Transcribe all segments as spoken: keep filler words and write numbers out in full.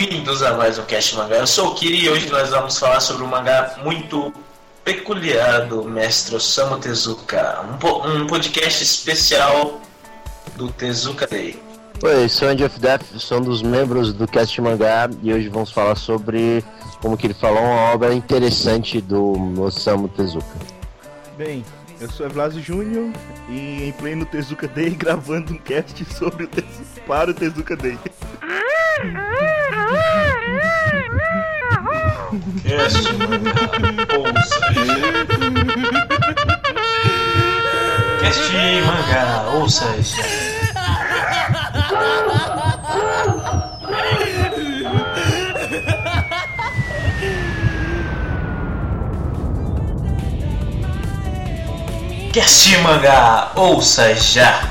Bem-vindos a mais um Cast Mangá. Eu sou o Kiri e hoje nós vamos falar sobre um mangá muito peculiar do mestre Osamu Tezuka. Um, po- um podcast especial do Tezuka Day. Oi, sou Andy of Death, sou um dos membros do Cast Mangá e hoje vamos falar sobre, como que ele falou, uma obra interessante do Osamu Tezuka. Bem, eu sou Evlasio Júnior e em pleno Tezuka Day gravando um cast sobre o Tezuka, para o Tezuka Day. Cast Mangá, ouça. Cast Mangá, ouça isso. Cast Mangá, ouça já!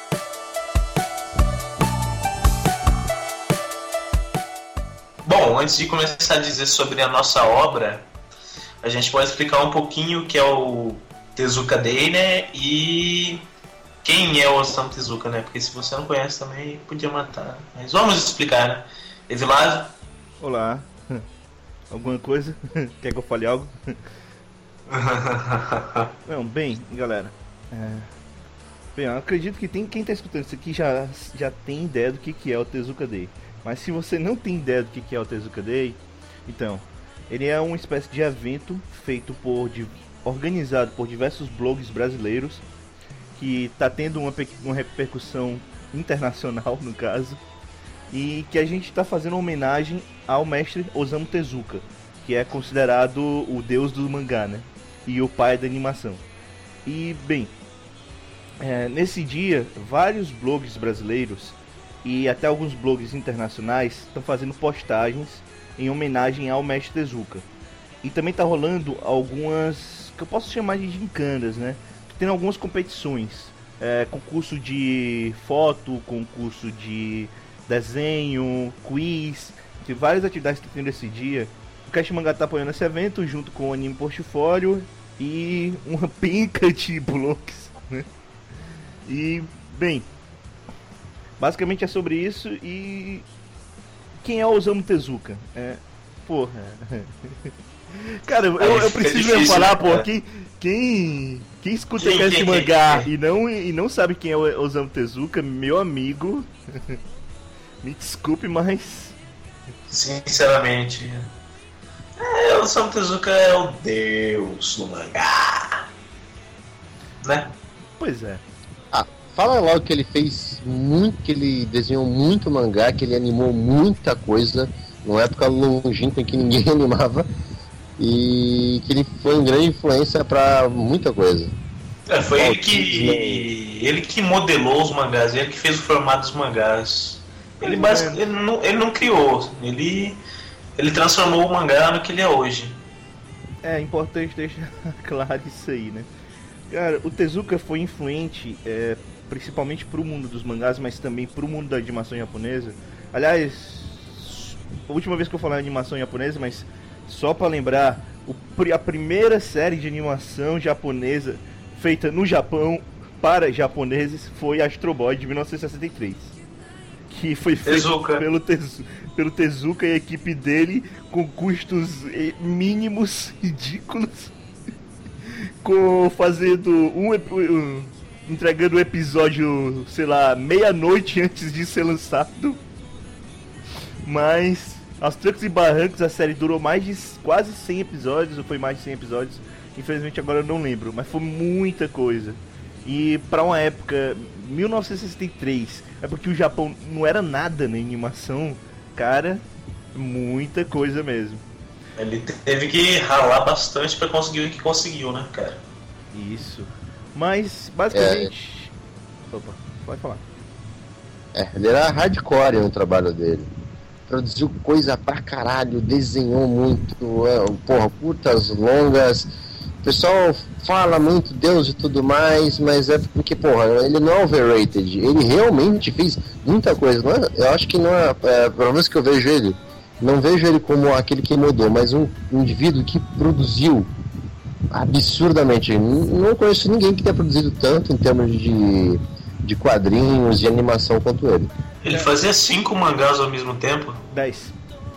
Bom, antes de começar a dizer sobre a nossa obra, a gente pode explicar um pouquinho o que é o Tezuka Day, né? E quem é o Osamu Tezuka, né? Porque se você não conhece também, podia matar. Mas vamos explicar, né? Evlasio? Olá. Alguma coisa? Quer que eu fale algo? Não, bem, galera. É... Bem, eu acredito que tem, quem está escutando isso aqui já, já tem ideia do que, que é o Tezuka Day. Mas se você não tem ideia do que, que é o Tezuka Day, então, ele é uma espécie de evento feito por, de, organizado por diversos blogs brasileiros, que está tendo uma, uma repercussão internacional, no caso, e que a gente está fazendo uma homenagem ao mestre Osamu Tezuka, que é considerado o deus do mangá, né? E o pai da animação. E, bem, é, nesse dia, vários blogs brasileiros e até alguns blogs internacionais estão fazendo postagens em homenagem ao mestre Tezuka. E também está rolando algumas, que eu posso chamar de gincanas, né? Tem algumas competições, é, concurso de foto, concurso de desenho, quiz, tem várias atividades que tem nesse dia. O Cast Mangá está apoiando esse evento junto com o Anime Portfólio e uma penca de blogs, né? E, bem, basicamente é sobre isso. E quem é o Osamu Tezuka? É, porra. Cara, eu, eu preciso mesmo falar, porra, quem, quem, quem escuta quem, Cast quem, Mangá quem? E, não, e não sabe quem é o Osamu Tezuka, meu amigo, me desculpe, mas... Sinceramente... É, o Osamu Tezuka é o deus do mangá, né? Pois é. Ah, fala logo que ele fez muito, que ele desenhou muito mangá, que ele animou muita coisa, numa época longínqua em que ninguém animava, e que ele foi uma grande influência pra muita coisa. É, foi ele que, ele que modelou os mangás, ele que fez o formato dos mangás. Ele, basic, ele, não, ele não criou, ele... Ele transformou o mangá no que ele é hoje. É importante deixar claro isso aí, né? Cara, o Tezuka foi influente, é, principalmente pro mundo dos mangás, mas também pro mundo da animação japonesa. Aliás, a última vez que eu falei animação japonesa, mas só pra lembrar, o, a primeira série de animação japonesa feita no Japão para japoneses foi Astro Boy de mil novecentos e sessenta e três. Que foi feito pelo Tezuka, pelo Tezuka e a equipe dele com custos mínimos, ridículos, com fazendo um, um entregando o episódio, sei lá, meia-noite antes de ser lançado. Mas aos trancos e barrancos a série durou mais de quase cem episódios, ou foi mais de cem episódios, infelizmente agora eu não lembro, mas foi muita coisa. E pra uma época, mil novecentos e sessenta e três, é porque o Japão não era nada na animação, cara, muita coisa mesmo. Ele teve que ralar bastante pra conseguir o que conseguiu, né, cara? Isso. Mas, basicamente... É... Opa, pode falar. É, ele era hardcore no trabalho dele. Produziu coisa pra caralho, desenhou muito, porra, curtas, longas... O pessoal fala muito Deus e tudo mais, mas é porque, porra, ele não é overrated. Ele realmente fez muita coisa. Não é, eu acho que não é, é, pelo menos que eu vejo ele, não vejo ele como aquele que mudou, mas um, um indivíduo que produziu absurdamente. Não conheço ninguém que tenha produzido tanto em termos de, de quadrinhos, de animação quanto ele. Ele fazia cinco mangás ao mesmo tempo? Dez.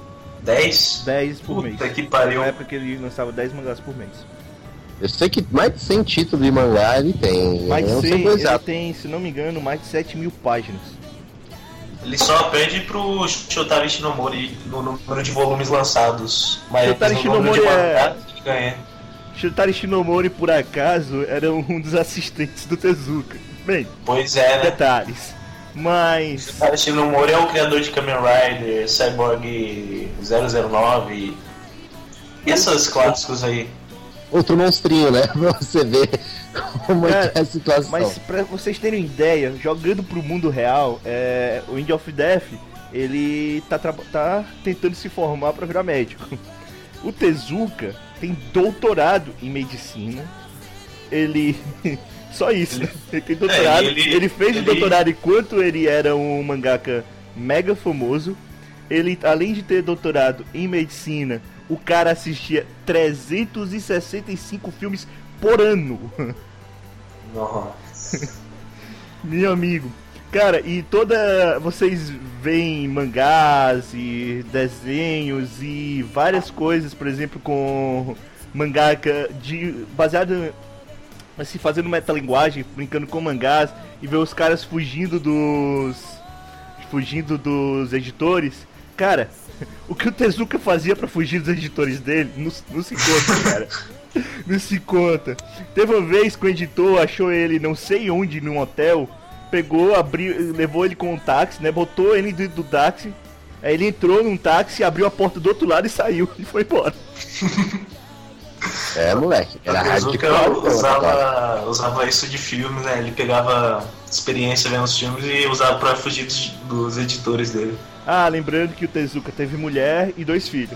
dez? dez por Puta mês. Puta que pariu. Na época que ele lançava dez mangás por mês. Eu sei que mais de cem títulos de mangá ele tem. Mais de eu não cem, sei ele exato. tem, se não me engano, mais de sete mil páginas. Ele só perde pro Shotaro Shinomori no número de volumes lançados. Mas Shotaro no número de Shinomori é- mangás ele ganha. Shotaro Shinomori, por acaso, era um dos assistentes do Tezuka. Bem, Pois é, né? detalhes. Mas... Shotaro Shinomori é o criador de Kamen Rider, Cyborg zero zero nove e esses clássicos aí. Outro monstrinho, né? Pra você ver como é Cara, que é a situação. Mas pra vocês terem ideia, jogando pro mundo real, é, o End of Death, ele tá, tra- tá tentando se formar pra virar médico. O Tezuka tem doutorado em medicina. Ele... Só isso, né? Ele tem doutorado. É, ele, ele- fez o ele- doutorado enquanto ele era um mangaka mega famoso. Ele, além de ter doutorado em medicina, o cara assistia trezentos e sessenta e cinco filmes por ano. Nossa. Meu amigo. Cara, e toda... Vocês veem mangás e desenhos e várias coisas, por exemplo, com mangaka de... baseado assim, fazendo metalinguagem, brincando com mangás e ver os caras fugindo dos... fugindo dos editores. Cara, o que o Tezuka fazia pra fugir dos editores dele, não, não se conta, cara. Não se conta. Teve uma vez que o editor achou ele não sei onde num hotel, pegou, abriu, levou ele com um táxi, né? Botou ele dentro do táxi. Aí ele entrou num táxi, abriu a porta do outro lado e saiu e foi embora. É, moleque. Era O Tezuka radical. usava, usava isso de filme, né? Ele pegava experiência vendo os filmes e usava pra fugir dos, dos editores dele. Ah, lembrando que o Tezuka teve mulher e dois filhos.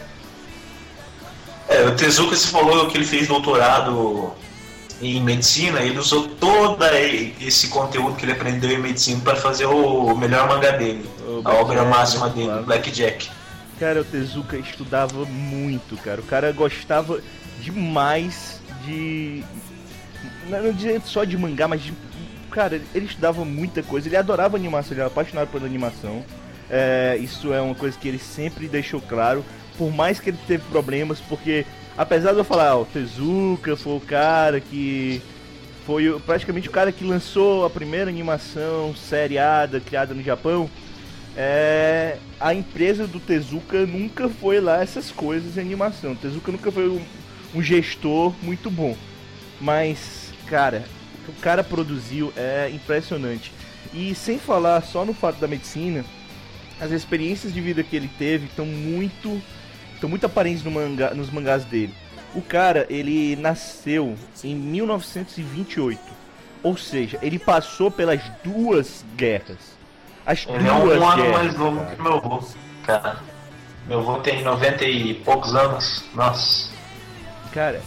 É, o Tezuka, se falou que ele fez doutorado em medicina, ele usou todo esse conteúdo que ele aprendeu em medicina para fazer o melhor mangá dele, O a obra Blackjack, máxima né? dele, Claro. Blackjack. Cara, o Tezuka estudava muito, cara. O cara gostava demais de... Não, não dizer só de mangá, mas de... Cara, ele estudava muita coisa. Ele adorava animação, ele era apaixonado pela animação. É, isso é uma coisa que ele sempre deixou claro. Por mais que ele teve problemas, porque... Apesar de eu falar, ó, o Tezuka foi o cara que... Foi o- praticamente o cara que lançou a primeira animação seriada criada no Japão. É, a empresa do Tezuka nunca foi lá essas coisas em animação. O Tezuka nunca foi um, um gestor muito bom. Mas, cara, o que o cara produziu é impressionante. E sem falar só no fato da medicina, as experiências de vida que ele teve estão muito, estão muito aparentes no mangá, nos mangás dele. O cara, ele nasceu em mil novecentos e vinte e oito. Ou seja, ele passou pelas duas guerras. As Ele é duas um ano guerras. mais novo que meu avô, cara. Meu avô tem noventa e poucos anos. Nossa. Cara,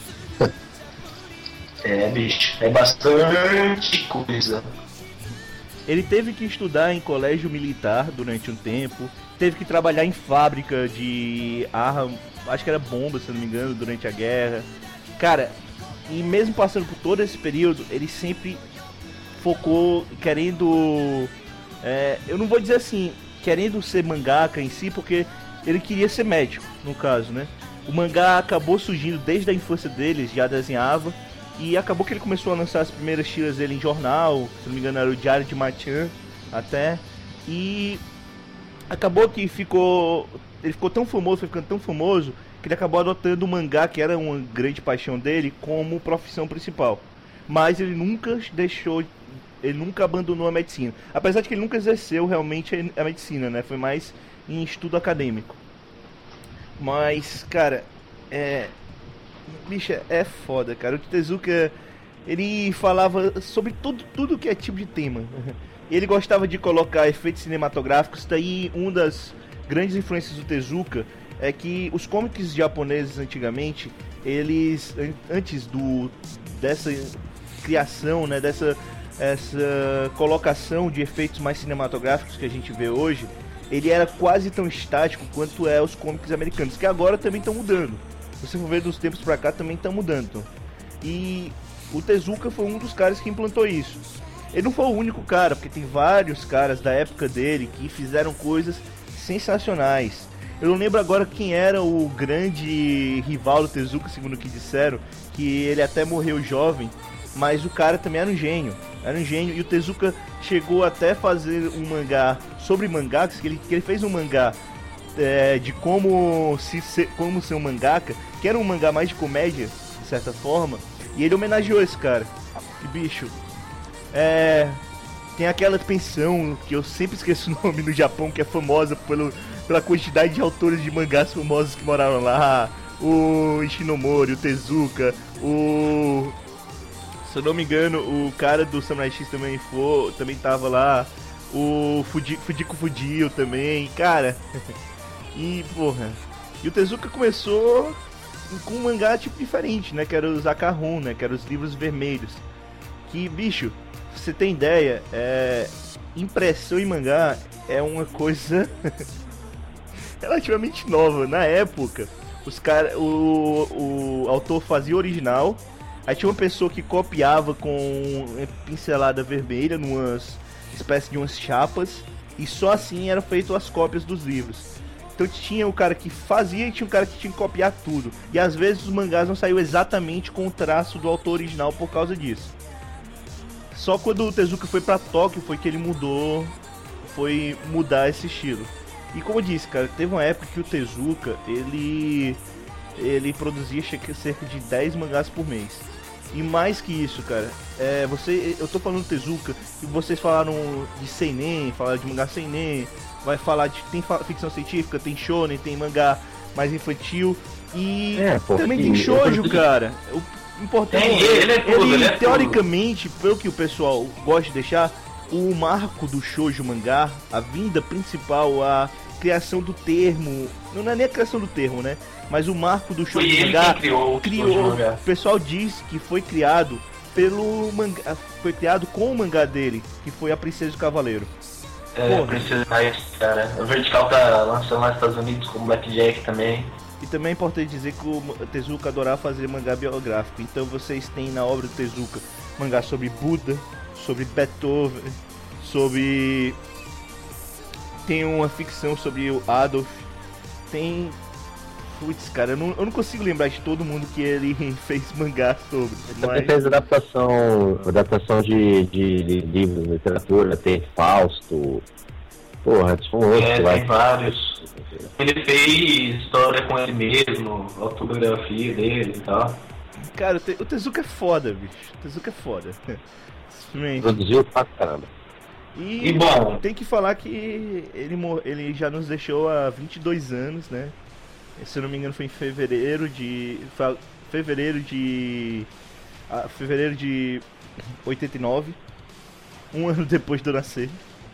É, bicho. É bastante coisa. ele teve que estudar em colégio militar durante um tempo. Teve que trabalhar em fábrica de arma, acho que era bomba, se eu não me engano, durante a guerra. Cara, e mesmo passando por todo esse período, ele sempre focou querendo... é, eu não vou dizer assim, querendo ser mangaka em si, porque ele queria ser médico, no caso, né? O mangá acabou surgindo desde a infância dele, já desenhava. E acabou que ele começou a lançar as primeiras tiras dele em jornal, se não me engano era o Diário de Machan, até. E acabou que ficou... Ele ficou tão famoso, foi ficando tão famoso, que ele acabou adotando o mangá, que era uma grande paixão dele, como profissão principal. Mas ele nunca deixou... Ele nunca abandonou a medicina. Apesar de que ele nunca exerceu realmente a medicina, né? Foi mais em estudo acadêmico. Mas, cara, é... Bicha, é foda, cara. O Tezuka, ele falava sobre tudo, tudo que é tipo de tema. Ele gostava de colocar efeitos cinematográficos. Daí, uma das grandes influências do Tezuka é que os cómics japoneses antigamente, eles, antes do dessa criação, né, dessa essa colocação de efeitos mais cinematográficos que a gente vê hoje, ele era quase tão estático quanto é os cómics americanos, que agora também estão mudando. Se você for ver dos tempos pra cá, também tá mudando. E o Tezuka foi um dos caras que implantou isso. Ele não foi o único cara, porque tem vários caras da época dele que fizeram coisas sensacionais. Eu não lembro agora quem era o grande rival do Tezuka, segundo o que disseram, que ele até morreu jovem, mas o cara também era um gênio. Era um gênio, e o Tezuka chegou até a fazer um mangá sobre mangá, que ele, que ele fez um mangá é, de como, se, ser, como ser um mangaka, que era um mangá mais de comédia, de certa forma, e ele homenageou esse cara. E bicho, é... tem aquela pensão, que eu sempre esqueço o nome no Japão, que é famosa pelo, pela quantidade de autores de mangás famosos que moraram lá. O Ishinomori, o Tezuka, o... se eu não me engano, o cara do Samurai X também foi, também tava lá. O Fuji, Fujiko Fujio também, cara. E, porra... E o Tezuka começou com um mangá tipo diferente, né? Que era os Akahon, né? Que eram os livros vermelhos. Que, bicho... Você tem ideia, é... impressão em mangá é uma coisa relativamente nova. Na época, os cara... o... o autor fazia original, aí tinha uma pessoa que copiava com pincelada vermelha, numas espécie de umas chapas, e só assim eram feitas as cópias dos livros. Então tinha o cara que fazia e tinha o cara que tinha que copiar tudo. E às vezes os mangás não saíam exatamente com o traço do autor original por causa disso. Só quando o Tezuka foi pra Tóquio foi que ele mudou, foi mudar esse estilo. E como eu disse, cara, teve uma época que o Tezuka, ele, ele produzia cerca de dez mangás por mês. E mais que isso, cara, é, você, eu tô falando do Tezuka, e vocês falaram de seinen, falaram de mangá seinen, vai falar de, tem ficção científica, tem shonen, tem mangá mais infantil, e é, pô, também tem shoujo, cara. O importante é, ele, é tudo, ele, ele é teoricamente, tudo. Pelo que o pessoal gosta de deixar, o marco do shoujo mangá, a vinda principal, a criação do termo, não é nem a criação do termo, né? Mas o marco do shoujo mangá criou, criou mangá. O pessoal diz que foi criado pelo mangá, foi criado com o mangá dele, que foi A Princesa e o Cavaleiro. É, a Princesa mais, cara. O Vertical tá lançando lá nos Estados Unidos com o Blackjack também. E também é importante dizer que o Tezuka adorava fazer mangá biográfico. Então vocês têm na obra do Tezuka mangá sobre Buda, sobre Beethoven, sobre... tem uma ficção sobre o Adolf. Tem... Putz, cara, eu não, eu não consigo lembrar de todo mundo que ele fez mangá sobre. Ele mas... também fez adaptação, adaptação de, de, de livros de literatura, tem Fausto. Porra, são outros. É, tem vários. Ele fez história com ele mesmo, autobiografia dele e tal. Cara, o Tezuka é foda, bicho. O Tezuka é foda. Produziu pra caramba. E, e bom, tem que falar que ele, ele já nos deixou há vinte e dois anos, né? Se eu não me engano foi em fevereiro de... Fevereiro de... Ah, fevereiro de oitenta e nove. Um ano depois de eu nascer.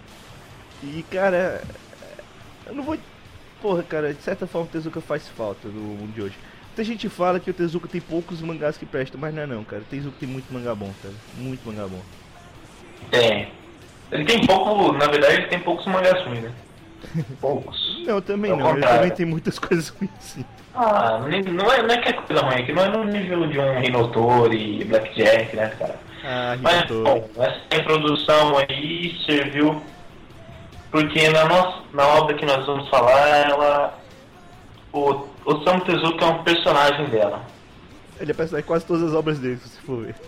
E, cara... Eu não vou... Porra, cara, de certa forma o Tezuka faz falta no mundo de hoje. Muita gente fala que o Tezuka tem poucos mangás que prestam, mas não é não, cara. O Tezuka tem muito mangá bom, cara. Muito mangá bom. Tem. Ele tem pouco... Na verdade, ele tem poucos mangás ruins, né? Poucos. Não, também não. Ele também tem muitas coisas ruins, sim. Ah, não é, não é que é coisa ruim, é que não é no nível de um Rinotori e Blackjack, né, cara? Ah, mas, bom, essa introdução aí serviu porque na, nossa, na obra que nós vamos falar, ela... O Osamu Tezuka é um personagem dela. Ele é personagem de quase todas as obras dele, se for ver.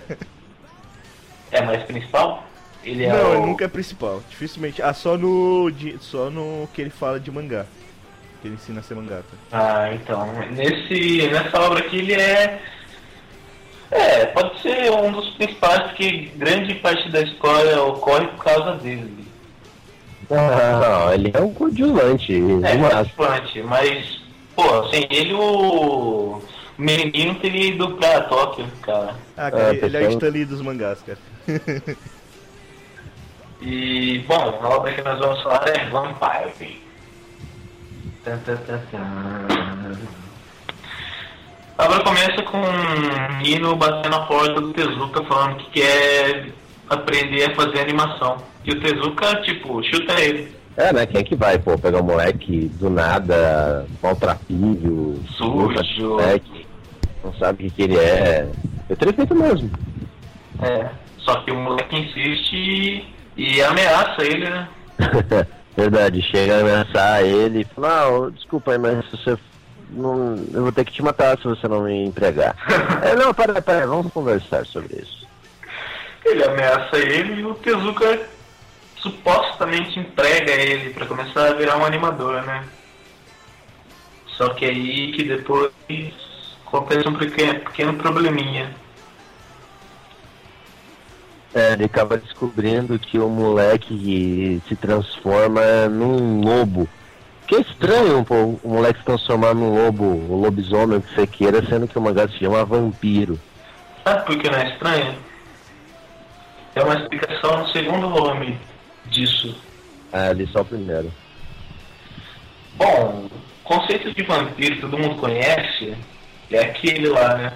É mais principal? Ele é não, o... ele nunca é principal. Dificilmente. Ah, só no, de, só no que ele fala de mangá. Que ele ensina a ser mangaka. Ah, então. Nesse, nessa obra aqui ele é... É, pode ser um dos principais, porque grande parte da história ocorre por causa dele. Não, ele é um coadjuvante. É, coadjuvante, mas... Pô, sem ele o... o menininho teria ido pra Tóquio, cara. Ah, cara, é, ele é o Stanley dos mangás, cara. E, bom, a obra que nós vamos falar é Vampire. Tan, tan, tan, tan. A obra começa com um menino batendo na porta do Tezuka falando que quer aprender a fazer animação. E o Tezuka, tipo, chuta ele. É, né? Quem é que vai, pô, pegar um moleque do nada, maltrapível, sujo, moleque, não sabe o que, que ele é. Eu teria feito mesmo. É, só que o moleque insiste e, e ameaça ele, né? Verdade, chega a ameaçar ele e fala, não, desculpa aí, mas se você não, eu vou ter que te matar se você não me entregar. é, não, para, para, vamos conversar sobre isso. Ele ameaça ele e o Tezuka supostamente entrega ele pra começar a virar um animador, né? Só que aí que depois acontece um pequeno, pequeno probleminha. É, ele acaba descobrindo que o moleque se transforma num lobo. Que é estranho pô, o moleque se transformar num lobo, o lobisomem, o que você queira, sendo que o mangá se chama Vampiro. Sabe por que não é estranho? É uma explicação no segundo volume disso. Ah, ali só o primeiro. Bom, o conceito de vampiro todo mundo conhece é aquele lá, né?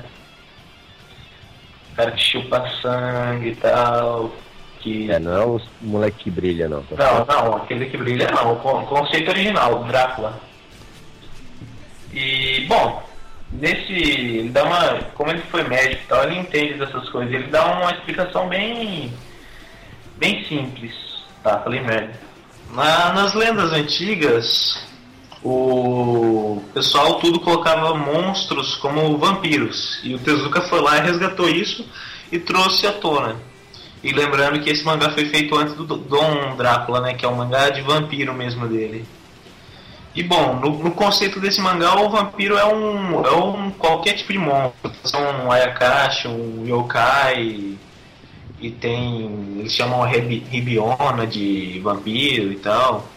O cara que chupa sangue e tal. Que... É, não é o moleque que brilha, não. Tá não, certo? Não, aquele que brilha não. O conceito original, o Drácula. E, bom, nesse. Ele dá uma. Como ele foi médico e tal, ele entende dessas coisas. Ele dá uma explicação bem. bem simples. Tá, falei merda. Na, nas lendas antigas, o pessoal tudo colocava monstros como vampiros. E o Tezuka foi lá e resgatou isso e trouxe à tona. E lembrando que esse mangá foi feito antes do Dom Drácula, né? Que é um mangá de vampiro mesmo dele. E bom, no, no conceito desse mangá, o vampiro é um, é um qualquer tipo de monstro. Um Ayakashi, um yokai, e tem, eles chamam Ribiona de vampiro e tal.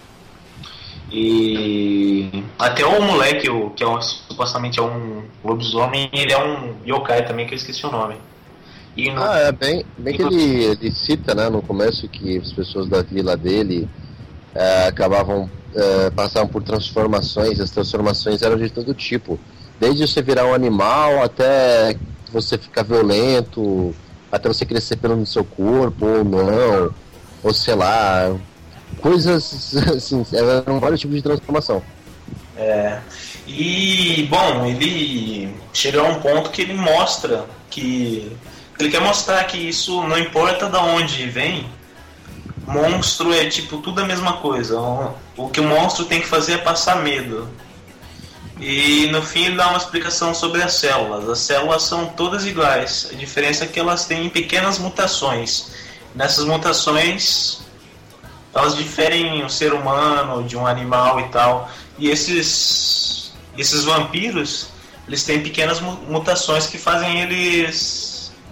E até o moleque, o, que é um, supostamente é um lobisomem, ele é um yokai também, que eu esqueci o nome. E no... Ah, é bem, bem que ele, ele cita, né, no começo que as pessoas da vila dele é, acabavam é, passavam por transformações. As transformações eram de todo tipo, desde você virar um animal até você ficar violento, até você crescer pelo no seu corpo ou não, ou sei lá, coisas assim, eram vários tipos de transformação. É, e bom, ele chega a um ponto que ele mostra que ele quer mostrar que isso não importa de onde vem, monstro é tipo tudo a mesma coisa. O que o monstro tem que fazer é passar medo. E no fim ele dá uma explicação sobre as células. As células são todas iguais, a diferença é que elas têm pequenas mutações. Nessas mutações elas diferem um ser humano de um animal e tal. E esses, esses vampiros, eles têm pequenas mutações que fazem eles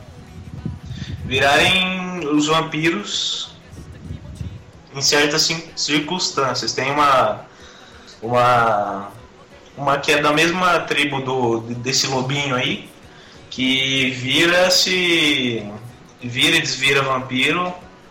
virarem os vampiros em certas circunstâncias. Tem uma uma uma que é da mesma tribo do desse lobinho aí, que vira se vira e desvira vampiro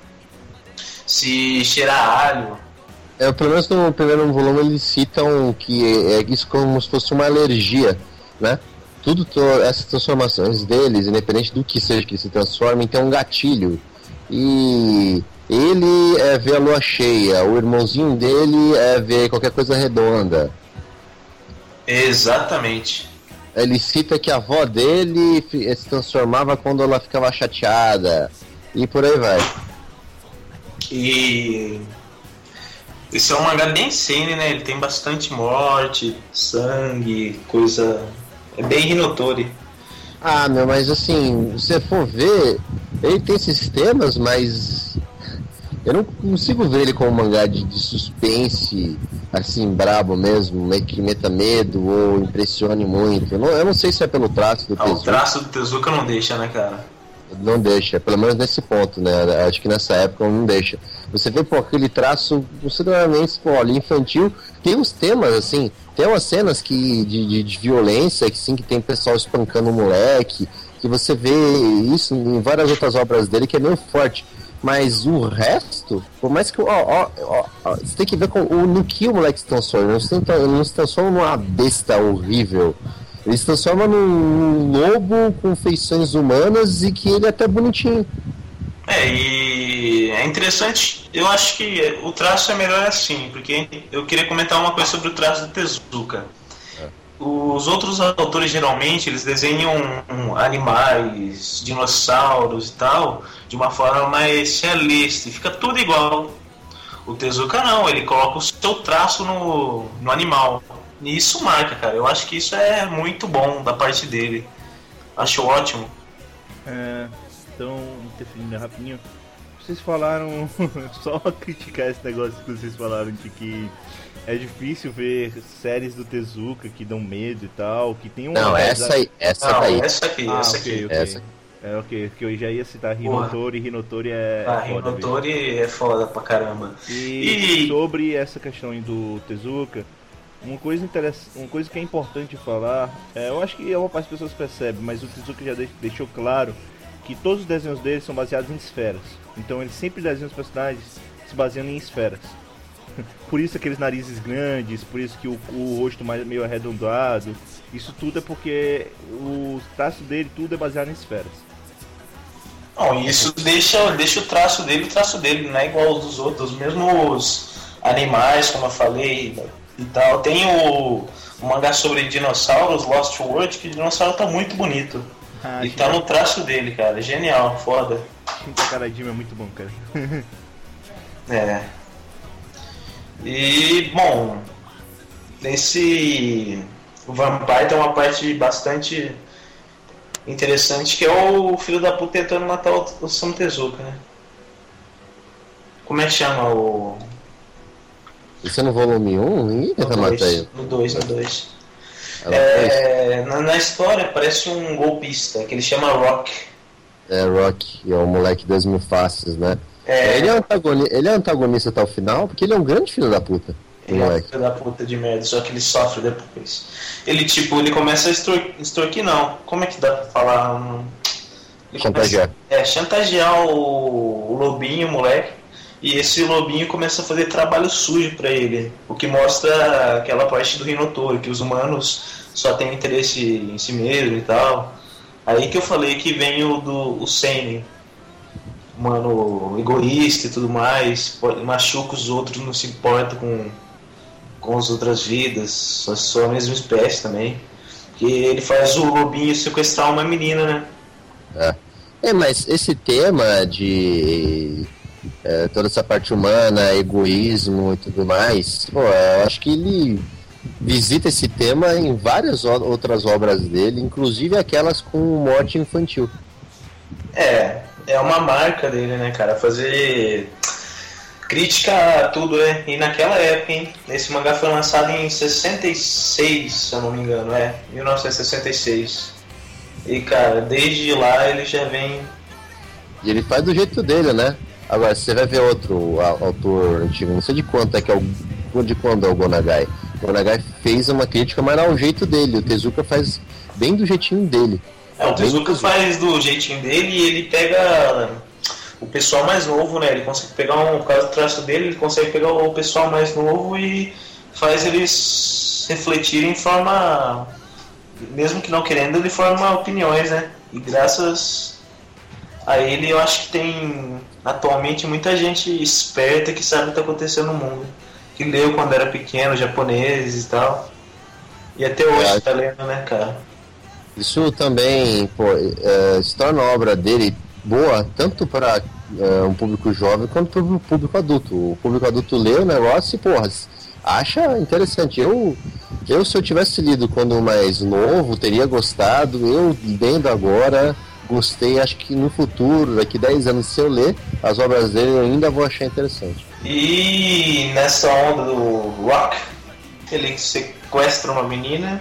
se cheirar alho. É, pelo menos no primeiro volume eles citam que é isso como se fosse uma alergia, né? Tudo, to, essas transformações deles, independente do que seja que eles se transformem, tem um gatilho. E ele é ver a lua cheia, o irmãozinho dele é ver qualquer coisa redonda. Exatamente. Ele cita que a avó dele se transformava quando ela ficava chateada. E por aí vai. E esse é um mangá bem cine, né? Ele tem bastante morte, sangue, coisa... É bem Hinotori. Ah, meu, mas assim, se você for ver, ele tem esses temas, mas eu não consigo ver ele como um mangá de, de suspense, assim, brabo mesmo, meio que meta medo ou impressione muito. Eu não, eu não sei se é pelo traço do ah, Tezuka. O traço do Tezuka não deixa, né, cara? Não deixa, pelo menos nesse ponto, né? Acho que nessa época não deixa. Você vê, pô, aquele traço consideravelmente, pô, ali infantil, tem uns temas, assim, tem umas cenas que, de, de, de violência, que sim, que tem pessoal espancando o moleque, que você vê isso em várias outras obras dele, que é meio forte. Mas o resto, por mais que, ó, ó, ó, ó você tem que ver com, o, no que o moleque se transforma. Ele não se transforma numa besta horrível. Ele se transforma num lobo com feições humanas e que ele é até bonitinho. É, e é interessante, eu acho que o traço é melhor assim, porque eu queria comentar uma coisa sobre o traço do Tezuka. É. Os outros autores, geralmente, eles desenham um, animais, dinossauros e tal, de uma forma mais realista, e fica tudo igual. O Tezuka não, ele coloca o seu traço no, no animal. E isso marca, cara. Eu acho que isso é muito bom da parte dele. Acho ótimo. É, então, interferindo rapidinho. Vocês falaram, só criticar esse negócio que vocês falaram de que é difícil ver séries do Tezuka que dão medo e tal, que tem um... Não, essa aí, essa não, daí. essa aqui, ah, essa okay, aqui. okay. Essa. É, ok, que eu já ia citar Hinotori, Hinotori é, ah, é foda. Hinotori mesmo. É foda pra caramba. E, e sobre essa questão aí do Tezuka, uma coisa, interessa... uma coisa que é importante falar, é, eu acho que a maior parte das pessoas percebe, mas o Tezuka já deixou claro que todos os desenhos dele são baseados em esferas. Então ele sempre desenha os personagens se baseando em esferas. Por isso aqueles narizes grandes, por isso que o, o rosto mais meio arredondado. Isso tudo é porque o traço dele tudo é baseado em esferas. Não, isso deixa, deixa o traço dele, o traço dele não é igual aos dos outros, mesmo os animais, como eu falei e tal. Tem o, o mangá sobre dinossauros, Lost World, que o dinossauro tá muito bonito. Ah, e tá no traço dele, cara. Genial, foda. Shintakara-jima é muito bom, cara. É. E, bom, nesse Vampire tem uma parte bastante interessante, que é o filho da puta tentando matar o Osamu Tezuka, né? Como é que chama o... Isso é no volume um? Ninguém tenta matar ele. No dois, no dois. É, na, na história parece um golpista, que ele chama Rock. É, Rock, é o moleque das mil faces, né? É, ele, é antagonista, ele é antagonista até o final, porque ele é um grande filho da puta. Ele é um filho da puta de merda, só que ele sofre depois. Ele, tipo, ele começa a extor extorquir, não. Como é que dá pra falar? Ele chantagear. Começa, é, chantagear o, o lobinho, o moleque. E esse lobinho começa a fazer trabalho sujo pra ele. O que mostra aquela parte do Hinotori, que os humanos só têm interesse em si mesmo e tal. Aí que eu falei que vem o do o Seinen. Humano egoísta e tudo mais, machuca os outros, não se importa com, com as outras vidas, só, só a mesma espécie também. Que ele faz o lobinho sequestrar uma menina, né? É, é mas esse tema de é, toda essa parte humana, egoísmo e tudo mais, pô, eu acho que ele visita esse tema em várias outras obras dele, inclusive aquelas com morte infantil. É, é uma marca dele, né, cara? Fazer crítica a tudo, né? E naquela época, hein? Esse mangá foi lançado em sessenta e seis, se eu não me engano, é? mil novecentos e sessenta e seis. E, cara, desde lá ele já vem... E ele faz do jeito dele, né? Agora, você vai ver outro autor antigo, não sei de quanto é que é o... de quando é o Gonagai. O Gonagai fez uma crítica, mas ao jeito dele. O Tezuka faz bem do jeitinho dele. É, o Tezuka faz do jeitinho dele e ele pega o pessoal mais novo, né? Ele consegue pegar um, por causa do traço dele, ele consegue pegar o pessoal mais novo e faz eles refletirem em forma, mesmo que não querendo, ele forma opiniões, né? E graças a ele eu acho que tem atualmente muita gente esperta que sabe o que está acontecendo no mundo. Que leu quando era pequeno, japoneses e tal. E até hoje é, tá lendo, né, cara? Isso também, pô, é, se torna a obra dele boa, tanto para é, um público jovem quanto para o público adulto. O público adulto lê o negócio e, porra, acha interessante. Eu, eu, se eu tivesse lido quando mais novo, teria gostado. Eu, lendo agora, gostei. Acho que no futuro, daqui dez anos, se eu ler as obras dele, eu ainda vou achar interessante. E nessa onda do Rock, ele sequestra uma menina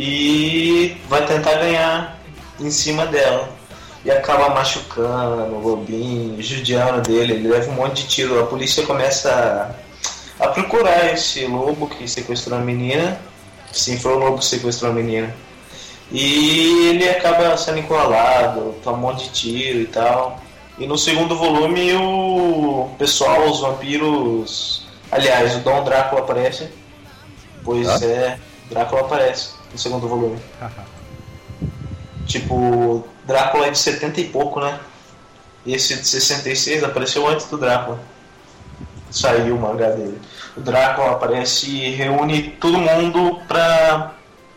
e vai tentar ganhar em cima dela. E acaba machucando o lobinho, judiando dele, ele leva um monte de tiro. A polícia começa a, a procurar esse lobo que sequestrou a menina. Sim, foi o lobo que sequestrou a menina. E ele acaba sendo encurralado, toma um monte de tiro e tal. E no segundo volume o pessoal, os vampiros... Aliás, o Dom Drácula aparece. Pois ah? é, Drácula aparece no segundo volume. Tipo, Drácula é de setenta e pouco, né? E esse de sessenta e seis apareceu antes do Drácula. Saiu o mangá dele. O Drácula aparece e reúne todo mundo pra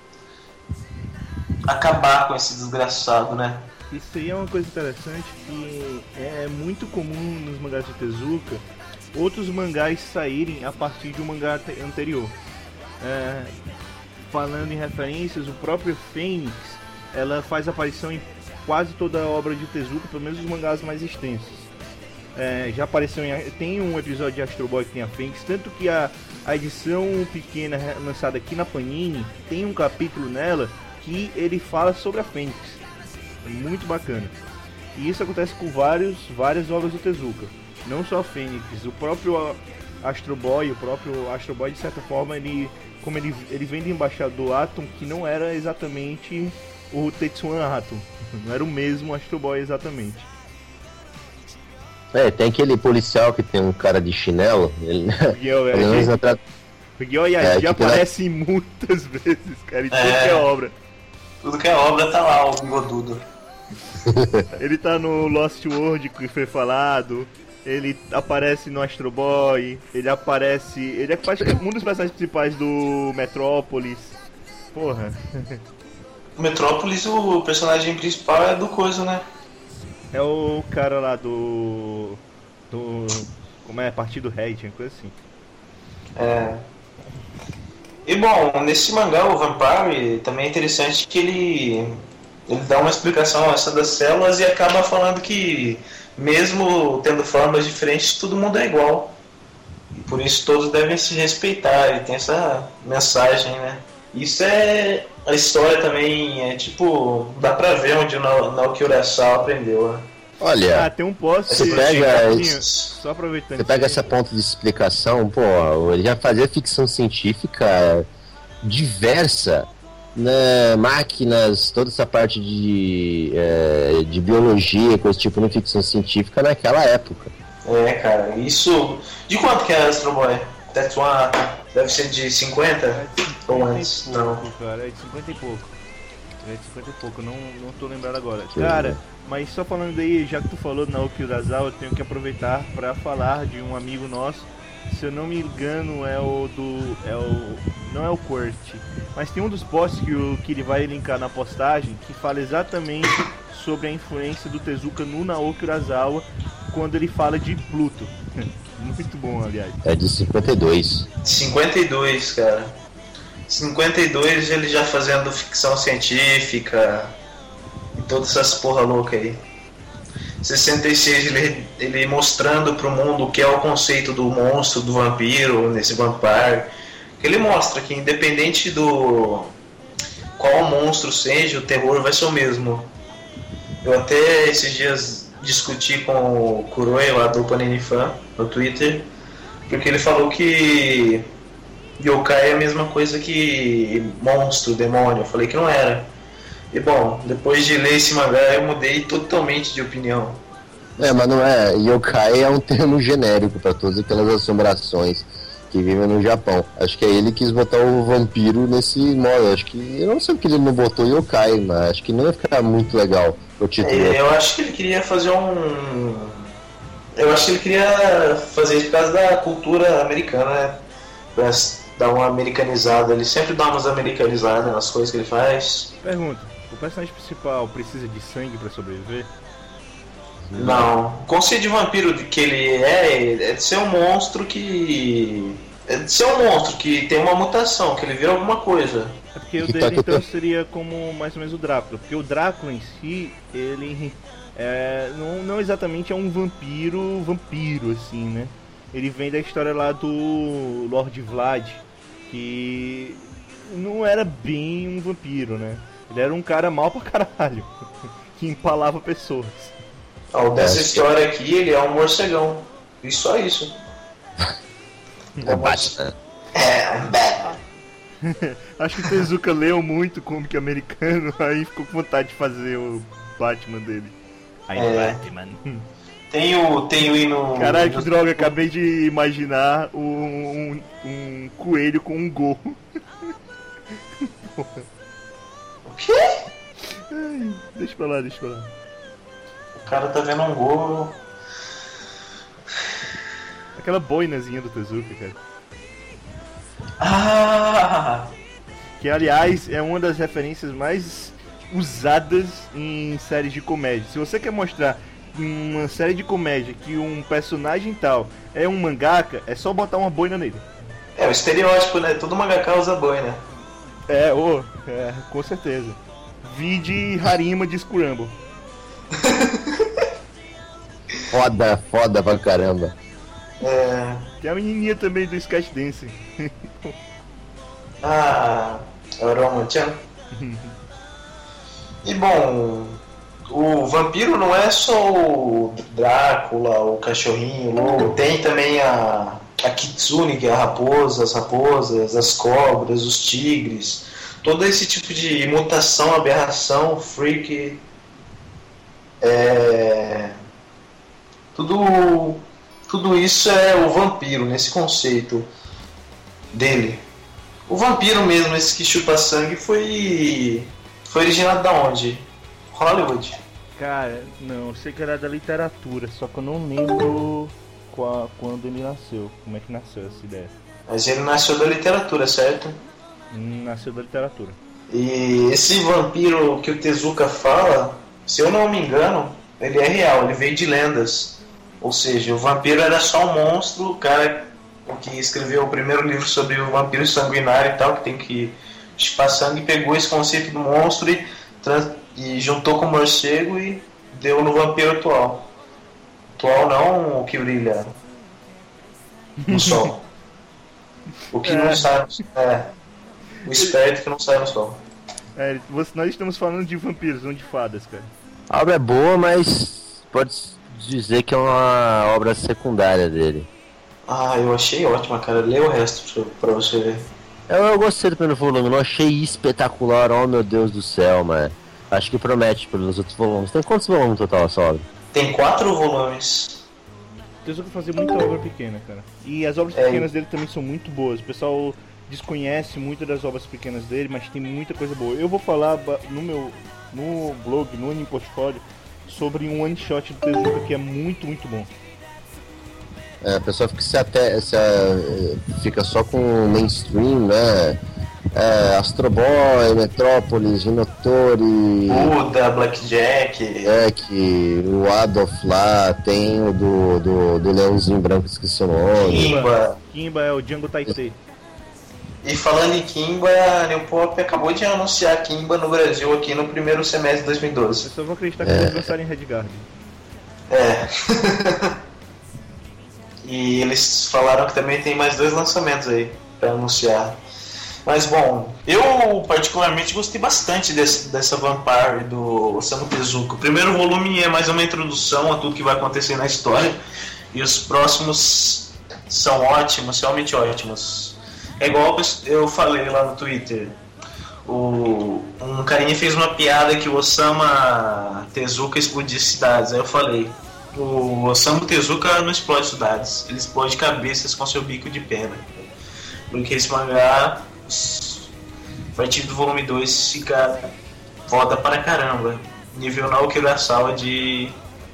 acabar com esse desgraçado, né? Isso aí é uma coisa interessante que é muito comum nos mangás de Tezuka, outros mangás saírem a partir de um mangá anterior. É, falando em referências, o próprio Fênix, ela faz aparição em quase toda a obra de Tezuka, pelo menos os mangás mais extensos. É, já apareceu em, tem um episódio de Astro Boy que tem a Fênix, tanto que a, a edição pequena lançada aqui na Panini tem um capítulo nela que ele fala sobre a Fênix. É muito bacana. E isso acontece com vários, várias obras do Tezuka. Não só a Fênix, o próprio Astro Boy, o próprio Astro Boy de certa forma, ele, como ele, ele vem do embaixador Atom, que não era exatamente o Tetsuan Atom, não era o mesmo Astro Boy exatamente. É, tem aquele policial que tem um cara de chinelo. Ele, Miguel, é, gente, atra... Miguel e a é, aparece na... muitas vezes, cara, em tudo é, que é obra. Tudo que é obra tá lá, o Godudo. Ele tá no Lost World que foi falado, ele aparece no Astro Boy, ele aparece. Ele é um dos personagens principais do Metrópolis. Porra. O Metrópolis, o personagem principal é do coisa, né? É o cara lá do. do. Como é? Partido Red, uma coisa assim. É. E bom, nesse mangá, o Vampire, também é interessante que ele. Ele dá uma explicação essa das células e acaba falando que, mesmo tendo formas diferentes, todo mundo é igual. E por isso todos devem se respeitar. Ele tem essa mensagem, né? Isso é. A história também é tipo. Dá pra ver onde o Naoki Urasawa aprendeu, né? Olha, ah, tem um post. Você pega, esse, só aproveitando. Você pega essa ponta de explicação, pô, ele já fazia ficção científica diversa, né, máquinas, toda essa parte de, é, de biologia, coisa tipo de ficção científica naquela época. É, cara, isso. De quanto que é Astro Boy? Tetsuan deve ser de cinquenta? É de cinquenta ou antes? E pouco, não, cara, é de cinquenta e pouco. É de cinquenta e pouco, não, não tô lembrado agora. Cara, mas só falando aí, já que tu falou do Naoki Urasawa, eu tenho que aproveitar pra falar de um amigo nosso. Se eu não me engano, é o do. É o. Não é o Kurt, mas tem um dos posts que, o, que ele vai linkar na postagem que fala exatamente sobre a influência do Tezuka no Naoki Urasawa quando ele fala de Pluto. Muito bom, aliás. É de cinquenta e dois. cinquenta e dois, cara. cinquenta e dois ele já fazendo ficção científica e todas essas porra louca aí. sessenta e seis ele, ele mostrando pro mundo o que é o conceito do monstro, do vampiro, nesse Vampire. Ele mostra que independente do qual monstro seja, o terror vai ser o mesmo. Eu até esses dias discuti com o Kuroi lá do Panini Fan no Twitter, porque ele falou que yokai é a mesma coisa que monstro, demônio. Eu falei que não era. E bom, depois de ler esse mangá eu mudei totalmente de opinião. É, mas não é. Yokai é um termo genérico para todas aquelas assombrações que vivem no Japão. Acho que é ele que quis botar o vampiro nesse modo. Acho que. Eu não sei porque ele não botou yokai, mas acho que não ia ficar muito legal o título. É, eu acho que ele queria fazer um. Eu acho que ele queria fazer isso por causa da cultura americana, né? Pra dar uma americanizada. Ele sempre dá umas americanizadas nas coisas que ele faz. Pergunta: o personagem principal precisa de sangue pra sobreviver? Não. O conceito de vampiro que ele é é de ser um monstro que. É de ser um monstro que tem uma mutação, que ele vira alguma coisa. É porque o dele então seria como mais ou menos o Drácula. Porque o Drácula em si, ele é, não, não exatamente é um vampiro, vampiro assim, né? Ele vem da história lá do Lord Vlad, que não era bem um vampiro, né? Ele era um cara mau pra caralho, que empalava pessoas. Oh, dessa história aqui, ele é um morcegão. E só isso. É Batman. É, Batman. Acho que o Tezuka leu muito comic americano, aí ficou com vontade de fazer o Batman dele. Aí é. Batman. Tem o, tem o hino... Caralho, que droga, acabei de imaginar um, um, um coelho com um gorro. O quê? Ai, deixa pra lá, deixa pra lá. O cara tá vendo um gorro. Aquela boinazinha do Tezuka, cara. Ah! Que, aliás, é uma das referências mais usadas em séries de comédia. Se você quer mostrar uma série de comédia que um personagem tal é um mangaka, é só botar uma boina nele. É, o estereótipo, né? Todo mangaka usa boina. É, ô, oh, é, com certeza. Vide Harima de Scramble. Foda, foda pra caramba. É... Tem a menininha também do Sketch Dance. Ah, Oromo-chan. E bom, o vampiro não é só o Drácula, o cachorrinho, o lobo. Tem também a, a Kitsune, que é a raposa, as raposas, as cobras, os tigres. Todo esse tipo de mutação, aberração, freak. É... Tudo, tudo isso é o vampiro, nesse conceito dele. O vampiro mesmo, esse que chupa sangue, foi, foi originado da onde? Hollywood? Cara, não, eu sei que era da literatura, só que eu não lembro qual, quando ele nasceu, como é que nasceu essa ideia. Mas ele nasceu da literatura, certo? Hum, nasceu da literatura. E esse vampiro que o Tezuka fala, se eu não me engano, ele é real, ele veio de lendas. Ou seja, o vampiro era só um monstro, o cara que escreveu o primeiro livro sobre o vampiro sanguinário e tal, que tem que chupar sangue, pegou esse conceito do monstro e, trans, e juntou com o morcego e deu no vampiro atual. Atual não o que brilha no sol. O que é. não sai no é, o esperto que não sai no sol. É, nós estamos falando de vampiros, não de fadas, cara. A obra é boa, mas pode dizer que é uma obra secundária dele. Ah, eu achei ótima, cara. Lê o resto pra você ver. Eu, eu gostei do primeiro volume, não achei espetacular, oh meu Deus do céu, mas acho que promete pelos outros volumes. Tem quantos volumes total essa obra? Tem quatro volumes. Tesouro fazer muita obra pequena, cara. E as obras é. pequenas dele também são muito boas. O pessoal desconhece muito das obras pequenas dele, mas tem muita coisa boa. Eu vou falar no meu no blog, no Anime Portfólio, sobre um one shot do Tezuka que é muito, muito bom. É, a pessoa fica, se até, se, fica só com o mainstream, né? É, Astro Boy, Metrópolis, Rinotori, Buda, Blackjack. É, que o Adolf lá, tem o do, do, do Leãozinho Branco, esqueci o nome. Kimba. Kimba é o Django Taisei. E falando em Kimba, a New Pop acabou de anunciar Kimba no Brasil aqui no primeiro semestre de dois mil e doze. Eu só vou acreditar que é. eles lançarem Redguard. É. E eles falaram que também tem mais dois lançamentos aí pra anunciar. Mas bom, eu particularmente gostei bastante desse, dessa Vampire do Osamu Tezuka. O primeiro volume é mais uma introdução a tudo que vai acontecer na história. E os próximos são ótimos, realmente ótimos. É igual eu falei lá no Twitter. O, um carinha fez uma piada que o Osamu Tezuka explodia cidades. Aí eu falei, o Osamu Tezuka não explode cidades, ele explode cabeças com seu bico de pena. Porque esse mangá, a partir do volume dois, fica foda para caramba. Nível Naoki Urasawa de...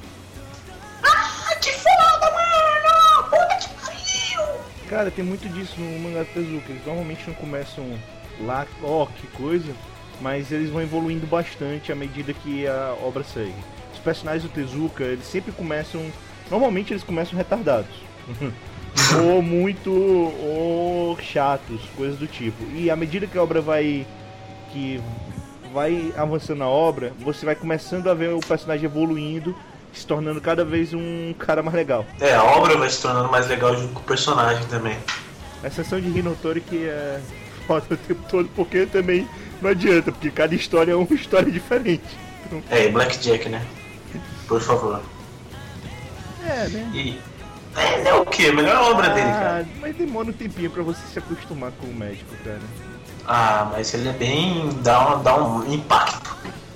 Ah, que foda, mano! Puta que pariu! Cara, tem muito disso no mangá Tezuka. Eles normalmente não começam lá, ó, oh, que coisa, mas eles vão evoluindo bastante à medida que a obra segue. Os personagens do Tezuka, eles sempre começam... Normalmente eles começam retardados. ou muito... ou chatos, coisas do tipo. E à medida que a obra vai... que vai avançando a obra, você vai começando a ver o personagem evoluindo, se tornando cada vez um cara mais legal. É, a obra vai se tornando mais legal junto com o personagem também. A exceção de Rinotori, que é foda o tempo todo, porque também não adianta, porque cada história é uma história diferente. Então... É, e Blackjack, né? Por favor. É, né? E... É, é o que? A melhor obra ah, dele, cara. Mas demora um tempinho pra você se acostumar com o médico, cara. Ah, mas ele é bem... dá um, dá um impacto.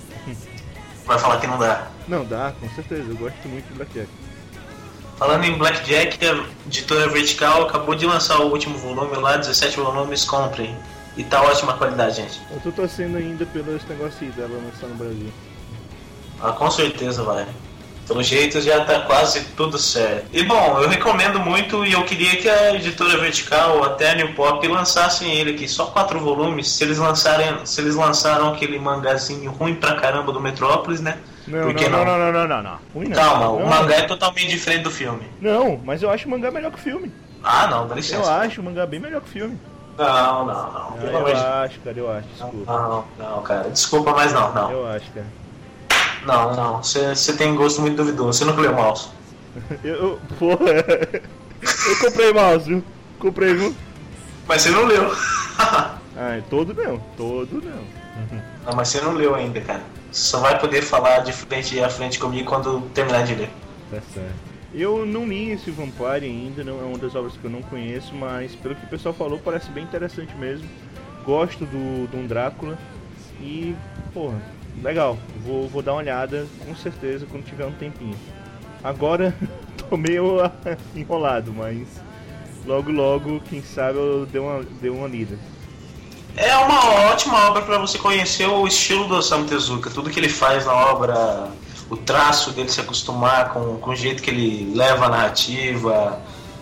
Vai falar que não dá. Não, dá, com certeza. Eu gosto muito de Blackjack. Falando em Blackjack, a editora Vertical acabou de lançar o último volume lá, dezessete volumes, comprem. E tá ótima qualidade, gente. Eu tô torcendo ainda pelos negócios dela lançar no Brasil. Ah, com certeza vai. Pelo jeito já tá quase tudo certo. E bom, eu recomendo muito e eu queria que a editora Vertical ou até a New Pop lançassem ele aqui, só quatro volumes. Se eles lançarem, se eles lançaram aquele mangazinho ruim pra caramba do Metrópolis, né? Não, Por que não, não? não, não, não, não, não. Ruim não. Calma, não, o mangá é totalmente diferente do filme. Não, mas eu acho o mangá melhor que o filme. Ah, não, dá licença. Eu acho o mangá bem melhor que o filme. Não, não, não. Ah, Pelo eu amor de- acho, cara, eu acho, desculpa. Não, não, cara. Desculpa, mas não, não. Eu acho, cara. Não, não. Você tem gosto muito duvidoso. Você não leu o mouse. Eu, eu, porra, eu comprei mouse, viu? Comprei, viu? Mas você não leu. Ah, todo não, todo não. Não, mas você não leu ainda, cara. Você só vai poder falar de frente a frente comigo quando terminar de ler. Tá certo. Eu não li esse Vampire ainda, não é uma das obras que eu não conheço, mas pelo que o pessoal falou parece bem interessante mesmo. Gosto do, do um Drácula e, porra, legal. Vou, vou dar uma olhada com certeza quando tiver um tempinho. Agora tô meio enrolado, mas logo logo, quem sabe eu dei uma, dei uma lida. É uma ótima obra para você conhecer o estilo do Osamu Tezuka, tudo que ele faz na obra, o traço dele, se acostumar com, com o jeito que ele leva a narrativa,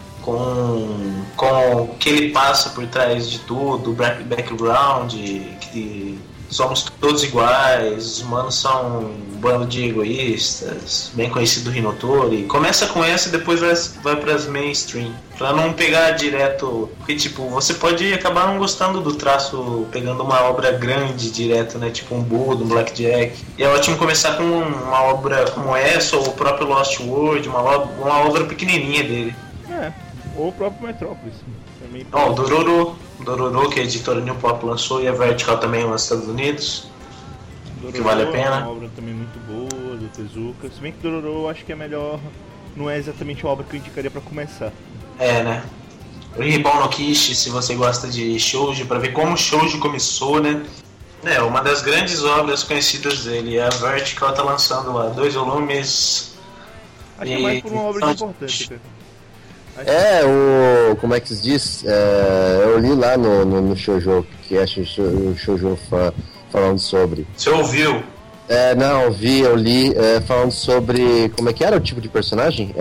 com, com o que ele passa por trás de tudo, o back- background, que somos todos iguais, os humanos são um bando de egoístas, bem conhecido do Hinotori. Começa com essa e depois vai, vai pras mainstream, pra não pegar direto, porque tipo, você pode acabar não gostando do traço, pegando uma obra grande direto, né, tipo um Buddha, um Blackjack. E é ótimo começar com uma obra como essa, ou o próprio Lost World, uma, ob- uma obra pequenininha dele. É, ou o próprio Metrópolis. Também Ó, o Dororo, Dororo, que a editora New Pop lançou, e a Vertical também nos Estados Unidos. Dororo que vale a pena. É uma obra também muito boa, do Tezuka. Se bem que Dororo eu acho que é melhor, não é exatamente a obra que eu indicaria pra começar. É, né? Ribon no Kishi, se você gosta de shoujo, pra ver como o shoujo começou, né? É, uma das grandes obras conhecidas dele. A Vertical tá lançando lá dois volumes. Acho que é mais por uma obra de importância, cara. Acho É, o. Como é que se diz? É, eu li lá no, no, no Shoujo, que é o Shoujo fã, falando sobre. Você ouviu? É, não, eu vi, eu li, é, falando sobre. Como é que era o tipo de personagem?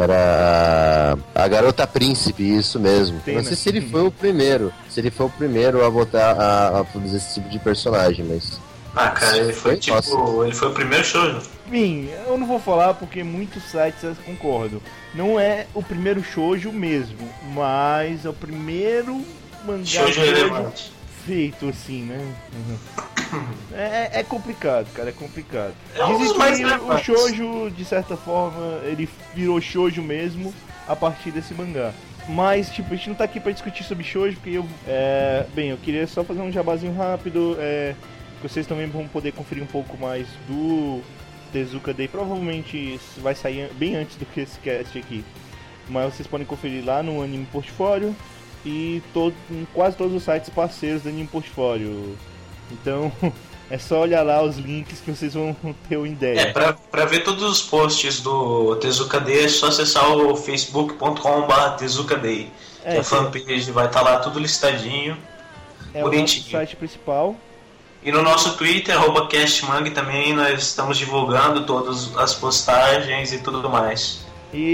Era a, a garota príncipe, isso mesmo. Tem, não sei né? se ele foi o primeiro. Se ele foi o primeiro a botar a, a produzir esse tipo de personagem, mas. Ah, cara, ele foi Foi? Nossa. tipo. Ele foi o primeiro shoujo. Enfim, eu não vou falar porque muitos sites concordam. Não é o primeiro shoujo mesmo, mas é o primeiro mangá Shoujo shoujo relevante. feito assim, né? Uhum. É, é complicado, cara, é complicado. É um Dizem dos mais que o relevantes. shoujo, de certa forma, ele virou shoujo mesmo a partir desse mangá. Mas, tipo, a gente não tá aqui pra discutir sobre shoujo, porque eu... É, bem, eu queria só fazer um jabazinho rápido, é, vocês também vão poder conferir um pouco mais do Tezuka Day. Provavelmente isso vai sair bem antes do que esse cast aqui. Mas vocês podem conferir lá no Anime Portfólio e todo, em quase todos os sites parceiros do Anime Portfólio. Então, é só olhar lá os links que vocês vão ter uma ideia. É, pra, pra ver todos os posts do Tezuka Day é só acessar o facebook ponto com barra Tezuka Day. É, que a que- fanpage vai estar lá tudo listadinho. É o nosso bonitinho. site principal. E no nosso Twitter, arroba castmang, também nós estamos divulgando todas as postagens e tudo mais.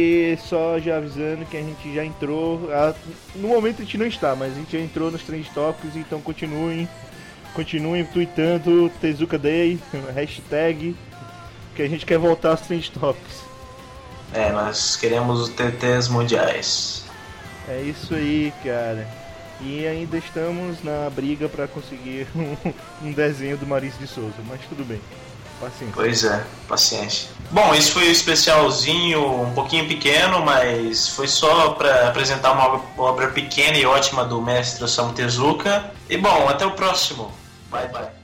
E só já avisando que a gente já entrou. a- No momento a gente não está, mas a gente já entrou nos Trend Topics, então continuem. Continuem tweetando Tezuka Day, hashtag, que a gente quer voltar aos Trend Topics. É, nós queremos os T Ts mundiais. É isso aí, cara. E ainda estamos na briga para conseguir um, um desenho do Maurício de Souza, mas tudo bem. Paciência. Pois é, paciência. Bom, esse foi o especialzinho, um pouquinho pequeno, mas foi só para apresentar uma obra, obra pequena e ótima do mestre Osamu Tezuka. E bom, até o próximo. Bye, bye.